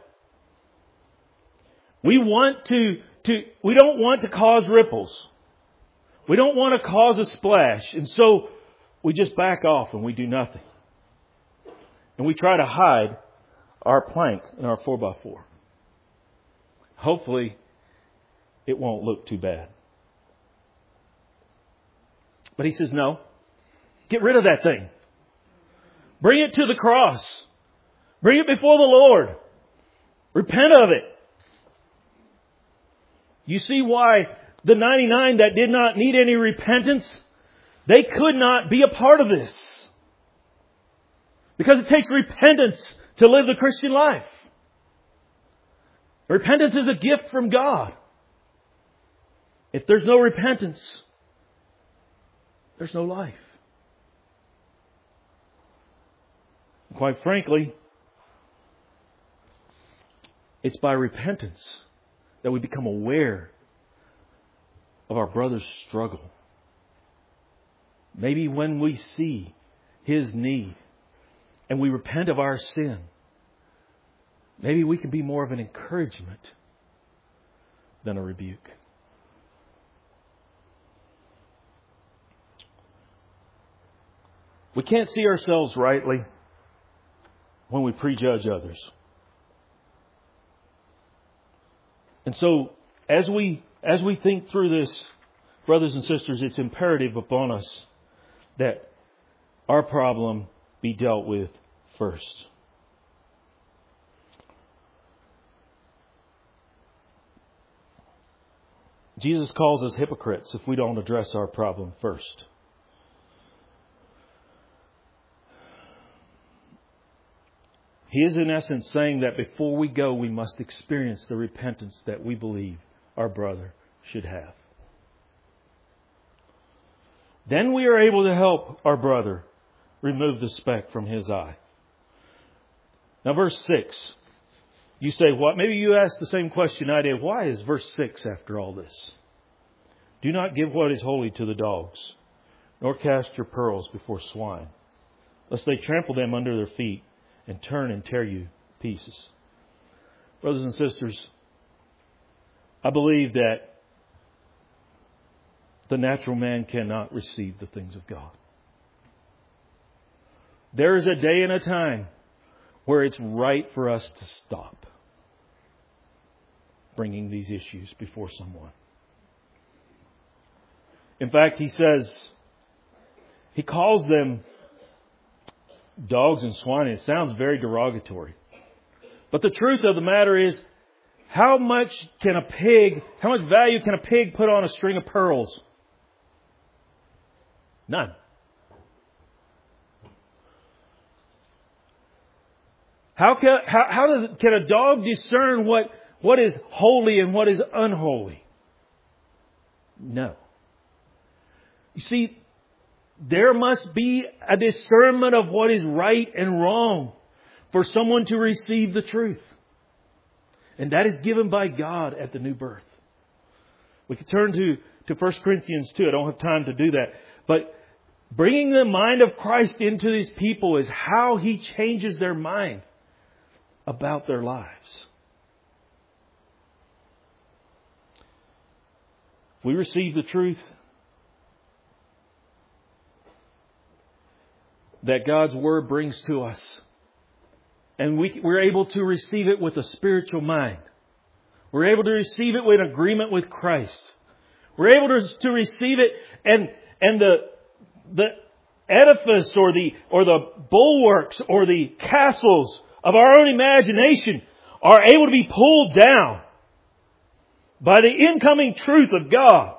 We want to, to, we don't want to cause ripples. We don't want to cause a splash. And so we just back off and we do nothing. And we try to hide our plank in our four by four. Hopefully, it won't look too bad. But He says, no. Get rid of that thing. Bring it to the cross. Bring it before the Lord. Repent of it. You see why the ninety-nine that did not need any repentance, they could not be a part of this. Because it takes repentance to live the Christian life. Repentance is a gift from God. If there's no repentance, there's no life. And quite frankly, it's by repentance that we become aware of our brother's struggle. Maybe when we see his need and we repent of our sin, maybe we can be more of an encouragement than a rebuke. We can't see ourselves rightly when we prejudge others. And so, as we as we think through this, brothers and sisters, it's imperative upon us that our problem be dealt with first. Jesus calls us hypocrites if we don't address our problem first. He is in essence saying that before we go, we must experience the repentance that we believe our brother should have. Then we are able to help our brother remove the speck from his eye. Now verse six. You say, what? Maybe you ask the same question I did. Why is verse six after all this? Do not give what is holy to the dogs, nor cast your pearls before swine, lest they trample them under their feet and turn and tear you to pieces. Brothers and sisters, I believe that the natural man cannot receive the things of God. There is a day and a time where it's right for us to stop bringing these issues before someone. In fact, he says, he calls them dogs and swine. It sounds very derogatory. But the truth of the matter is, how much can a pig, how much value can a pig put on a string of pearls? None. How can, how, how does, can a dog discern what, what is holy and what is unholy? No. You see, there must be a discernment of what is right and wrong for someone to receive the truth. And that is given by God at the new birth. We could turn to, to First Corinthians two. I don't have time to do that. But bringing the mind of Christ into these people is how He changes their mind about their lives. If we receive the truth that God's Word brings to us, and we, we're able to receive it with a spiritual mind. We're able to receive it with agreement with Christ. We're able to, to receive it, and and the the edifice or the or the bulwarks or the castles of our own imagination are able to be pulled down by the incoming truth of God.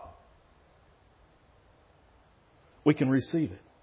We can receive it.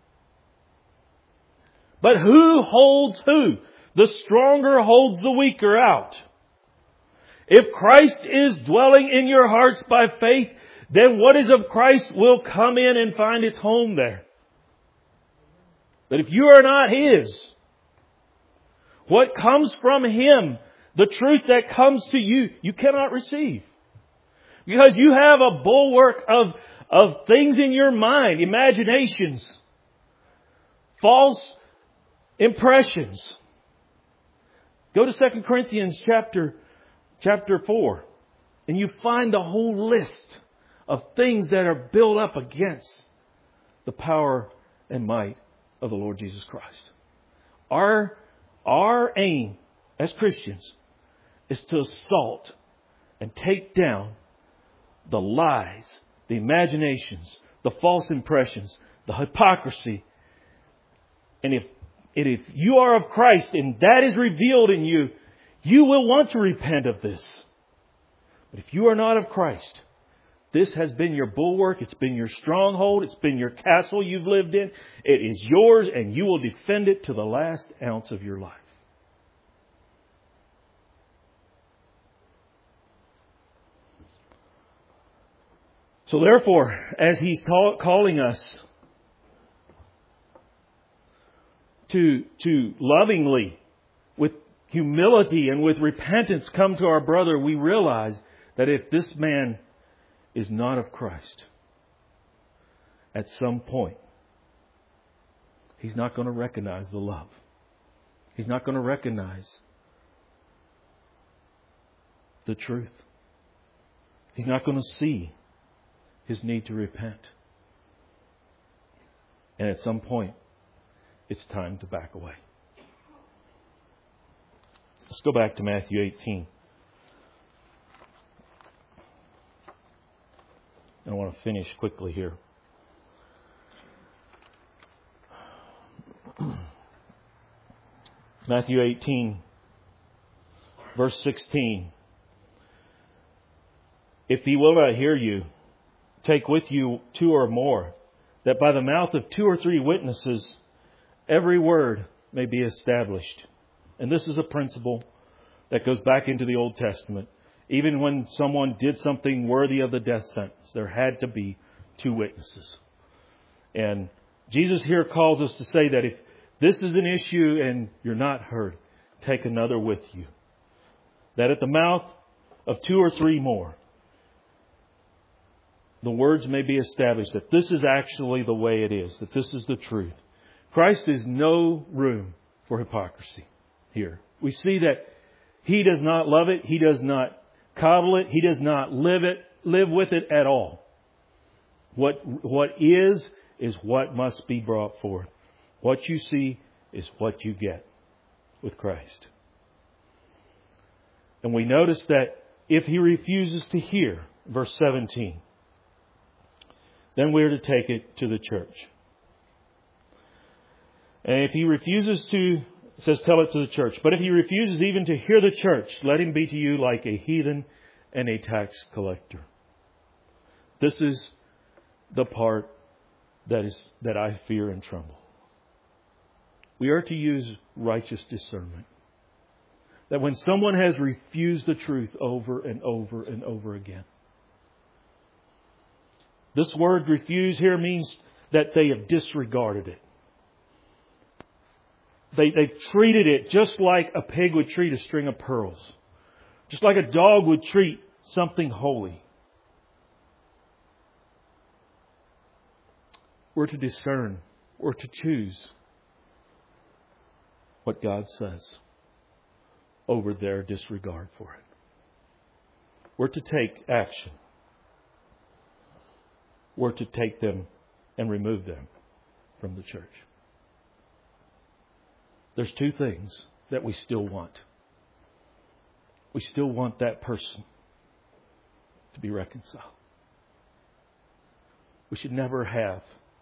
But who holds who? The stronger holds the weaker out. If Christ is dwelling in your hearts by faith, then what is of Christ will come in and find its home there. But if you are not His, what comes from Him, the truth that comes to you, you cannot receive. Because you have a bulwark of, of things in your mind, imaginations, false impressions. Go to Second Corinthians chapter, chapter four, and you find the whole list of things that are built up against the power and might of the Lord Jesus Christ. Our, our aim as Christians is to assault and take down the lies, the imaginations, the false impressions, the hypocrisy. And if And if you are of Christ and that is revealed in you, you will want to repent of this. But if you are not of Christ, this has been your bulwark, it's been your stronghold, it's been your castle you've lived in. It is yours and you will defend it to the last ounce of your life. So therefore, as He's call, calling us To, to lovingly, with humility and with repentance come to our brother, we realize that if this man is not of Christ, at some point, he's not going to recognize the love. He's not going to recognize the truth. He's not going to see his need to repent. And at some point, it's time to back away. Let's go back to Matthew eighteen. I want to finish quickly here. Matthew eighteen, verse sixteen. If he will not hear you, take with you two or more, that by the mouth of two or three witnesses every word may be established. And this is a principle that goes back into the Old Testament. Even when someone did something worthy of the death sentence, there had to be two witnesses. And Jesus here calls us to say that if this is an issue and you're not heard, take another with you. That at the mouth of two or three more, the words may be established that this is actually the way it is, that this is the truth. Christ is no room for hypocrisy here. We see that He does not love it. He does not coddle it. He does not live it, live with it at all. What, what is, is what must be brought forth. What you see is what you get. with Christ. And we notice that if he refuses to hear, verse seventeen, then we're to take it to the church. And if he refuses to, it says tell it to the church. But if he refuses even to hear the church, let him be to you like a heathen and a tax collector. This is the part that is that I fear and tremble. We are to use righteous discernment. That when someone has refused the truth over and over and over again. This word refuse here means that they have disregarded it. They, they've treated it just like a pig would treat a string of pearls. Just like a dog would treat something holy. We're to discern. We're to choose what God says over their disregard for it. We're to take action. We're to take them and remove them from the church. There's two things that we still want. We still want that person to be reconciled. We should never have.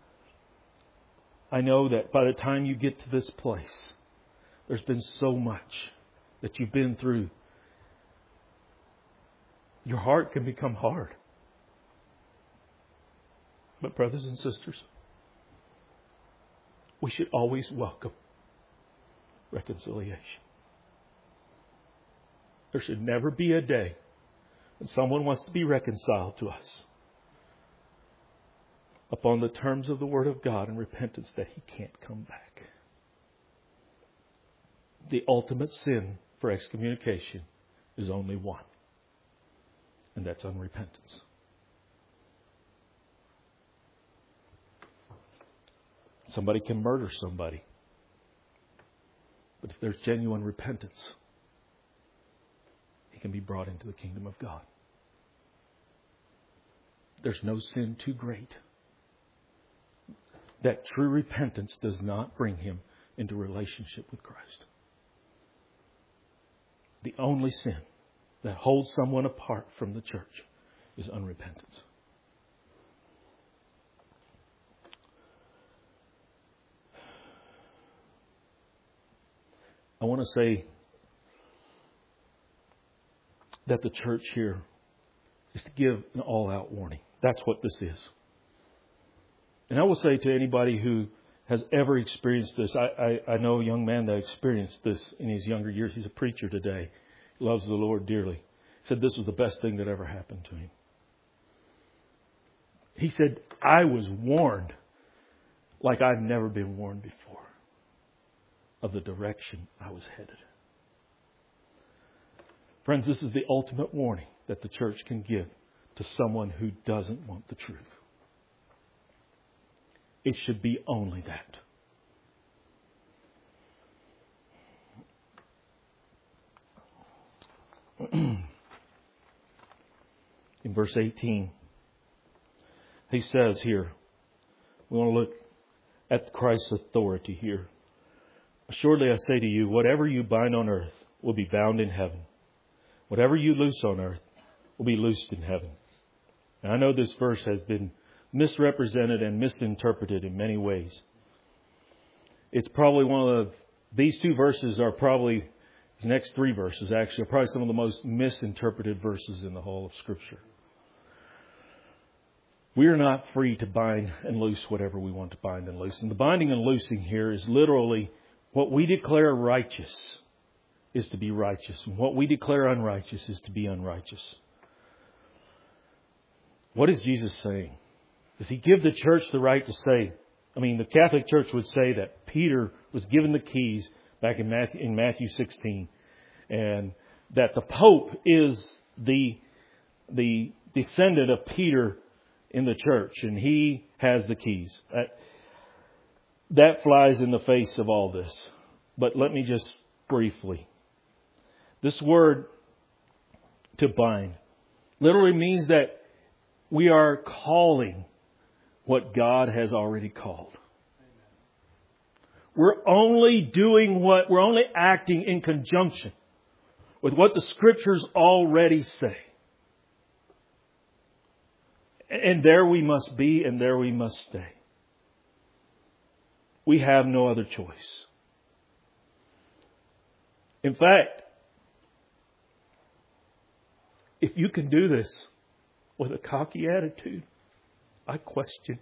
I know that by the time you get to this place, there's been so much that you've been through. Your heart can become hard. But brothers and sisters, we should always welcome reconciliation. There should never be a day when someone wants to be reconciled to us upon the terms of the Word of God and repentance that he can't come back. The ultimate sin for excommunication is only one, and that's unrepentance. Somebody can murder somebody, but if there's genuine repentance, he can be brought into the kingdom of God. There's no sin too great that true repentance does not bring him into relationship with Christ. The only sin that holds someone apart from the church is unrepentance. I want to say that the church here is to give an all-out warning. That's what this is. And I will say to anybody who has ever experienced this, I, I, I know a young man that experienced this in his younger years. He's a preacher today. He loves the Lord dearly. He said this was the best thing that ever happened to him. He said, I was warned like I've never been warned before of the direction I was headed. Friends, this is the ultimate warning that the church can give to someone who doesn't want the truth. It should be only that. In verse eighteen, he says here, we want to look at Christ's authority here. Assuredly I say to you, whatever you bind on earth will be bound in heaven. Whatever you loose on earth will be loosed in heaven. And I know this verse has been misrepresented and misinterpreted in many ways. It's probably one of the, these two verses are probably, the next three verses actually, are probably some of the most misinterpreted verses in the whole of Scripture. We are not free to bind and loose whatever we want to bind and loose. And the binding and loosing here is literally what we declare righteous is to be righteous. And what we declare unrighteous is to be unrighteous. What is Jesus saying? Does he give the church the right to say, I mean, the Catholic Church would say that Peter was given the keys back in Matthew, in Matthew sixteen, and that the Pope is the, the descendant of Peter in the church, and he has the keys. That, that flies in the face of all this. But let me just briefly. This word, to bind, literally means that we are calling what God has already called. We're only doing what, we're only acting in conjunction with what the Scriptures already say. And there we must be, and there we must stay. We have no other choice. In fact, if you can do this with a cocky attitude, I question,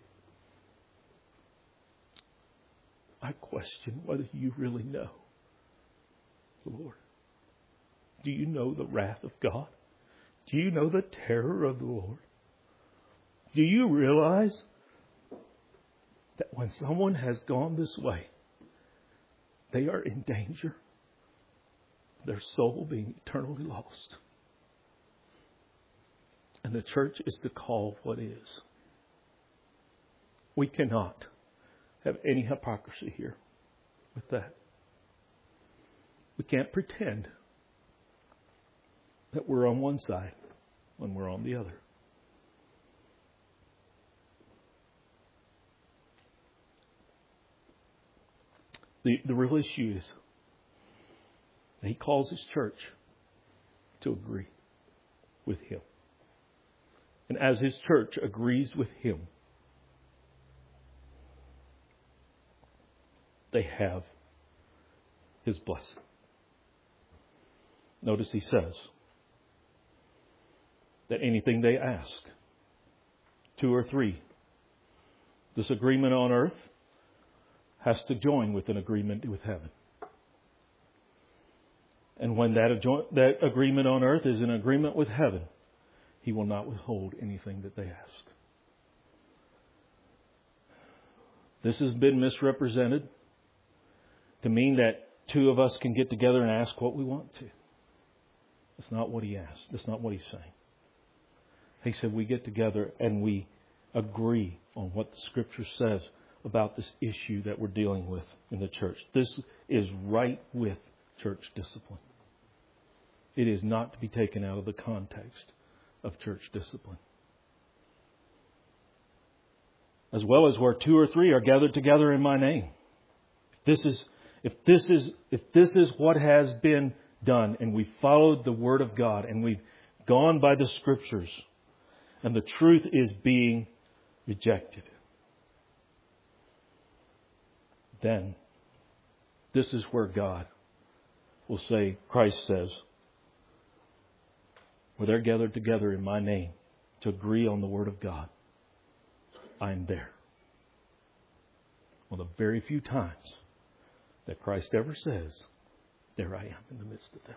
I question whether you really know the Lord. Do you know the wrath of God? Do you know the terror of the Lord? Do you realize that when someone has gone this way, they are in danger of their soul being eternally lost? And the church is to call what is. We cannot have any hypocrisy here with that. We can't pretend that we're on one side when we're on the other. The, the real issue is that He calls His church to agree with Him. And as His church agrees with Him, they have His blessing. Notice He says that anything they ask, two or three, this agreement on earth has to join with an agreement with heaven. And when that, that agreement on earth is in agreement with heaven, He will not withhold anything that they ask. This has been misrepresented to mean that two of us can get together and ask what we want to. That's not what He asked. That's not what He's saying. He said we get together and we agree on what the Scripture says about this issue that we're dealing with in the church. This is right with church discipline. It is not to be taken out of the context of church discipline. As well as where two or three are gathered together in my name. This is if this is if this is what has been done, and we followed the Word of God, and we've gone by the Scriptures, and the truth is being rejected, then this is where God will say, Christ says, where they're gathered together in my name to agree on the Word of God, I'm there. One of the very few times that Christ ever says, there I am in the midst of them.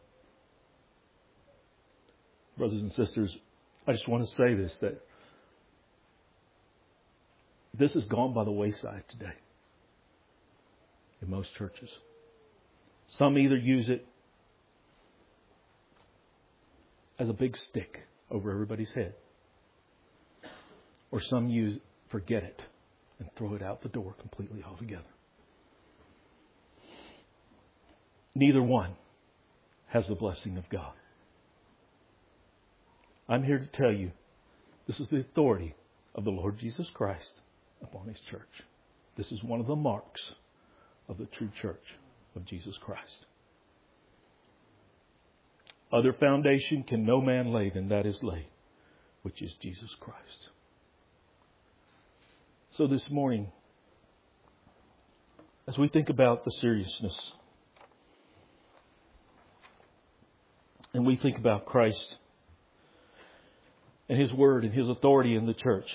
Brothers and sisters, I just want to say this, that this has gone by the wayside today in most churches. Some either use it as a big stick over everybody's head, or some use forget it and throw it out the door completely altogether. Neither one has the blessing of God. I'm here to tell you, this is the authority of the Lord Jesus Christ upon His church. This is one of the marks of the true church of Jesus Christ. Other foundation can no man lay than that is laid, which is Jesus Christ. So this morning, as we think about the seriousness, and we think about Christ and His Word and His authority in the church,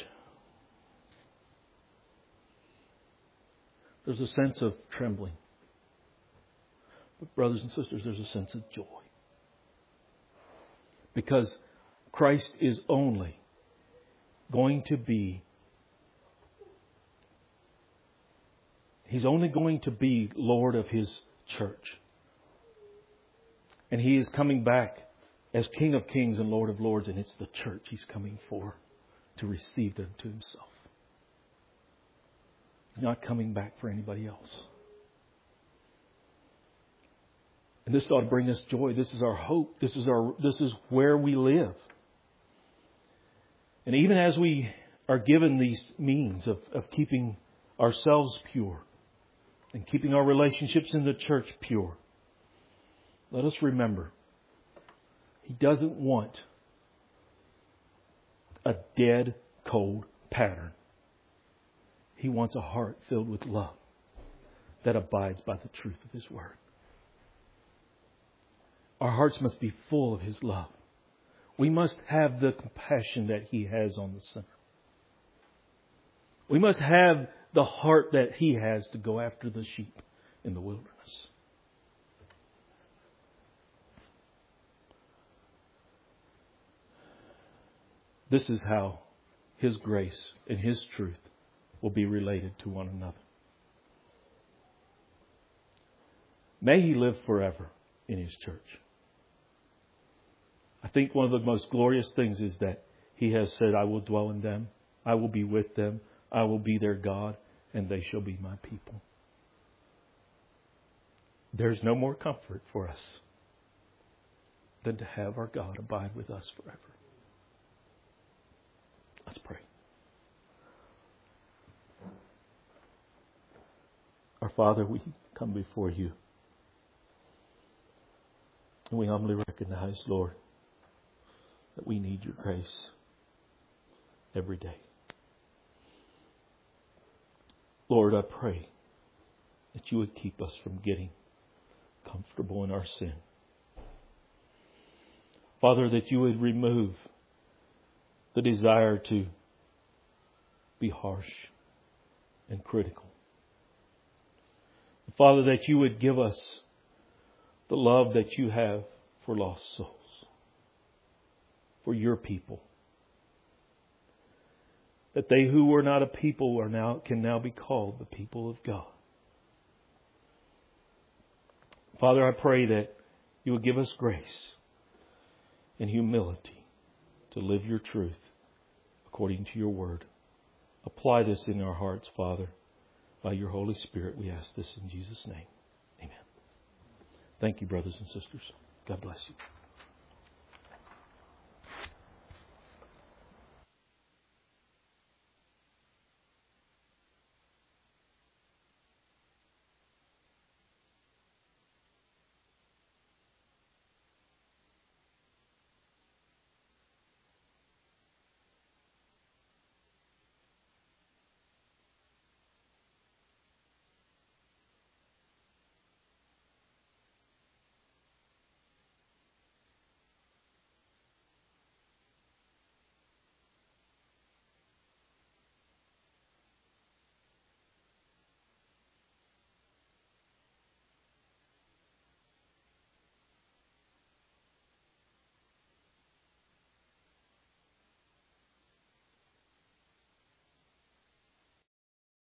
there's a sense of trembling. But brothers and sisters, there's a sense of joy. Because Christ is only going to be, He's only going to be Lord of His church. And He is coming back as King of Kings and Lord of Lords, and it's the church He's coming for to receive them to Himself. He's not coming back for anybody else. And this ought to bring us joy. This is our hope. This is our. This is where we live. And even as we are given these means of, of keeping ourselves pure, and keeping our relationships in the church pure, let us remember, He doesn't want a dead, cold pattern. He wants a heart filled with love that abides by the truth of His Word. Our hearts must be full of His love. We must have the compassion that He has on the sinner. We must have the heart that He has to go after the sheep in the wilderness. This is how His grace and His truth will be related to one another. May He live forever in His church. I think one of the most glorious things is that He has said, I will dwell in them, I will be with them, I will be their God, and they shall be my people. There's no more comfort for us than to have our God abide with us forever. Let's pray. Our Father, we come before You. And we humbly recognize, Lord, that we need Your grace every day. Lord, I pray that You would keep us from getting comfortable in our sin. Father, that You would remove the desire to be harsh and critical. Father, that You would give us the love that You have for lost souls, for Your people. That they who were not a people are now can now be called the people of God. Father, I pray that You will give us grace and humility to live Your truth according to Your word. Apply this in our hearts, Father. By Your Holy Spirit, we ask this in Jesus' name. Amen. Thank you, brothers and sisters. God bless you.